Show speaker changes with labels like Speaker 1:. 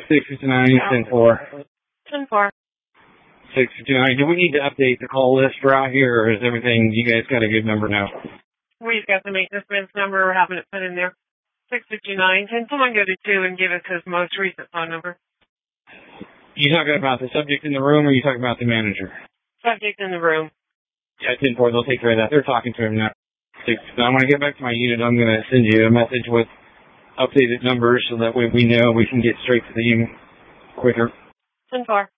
Speaker 1: 659, 10-4.
Speaker 2: 10-4.
Speaker 1: 659. Do we need to update the call list for out here, or is everything, you guys got a good number now?
Speaker 2: We've got the maintenance man's number. We're having it put in there. 659. Can someone go to 2 and give us his most recent phone number?
Speaker 1: You talking about the subject in the room, or are you talking about the manager?
Speaker 2: Subject in the room.
Speaker 1: Yeah, 10-4. They'll take care of that. They're talking to him now. I'm going to get back to my unit. I'm going to send you a message with updated numbers so that way we know we can get straight to the unit quicker.
Speaker 2: 10-4.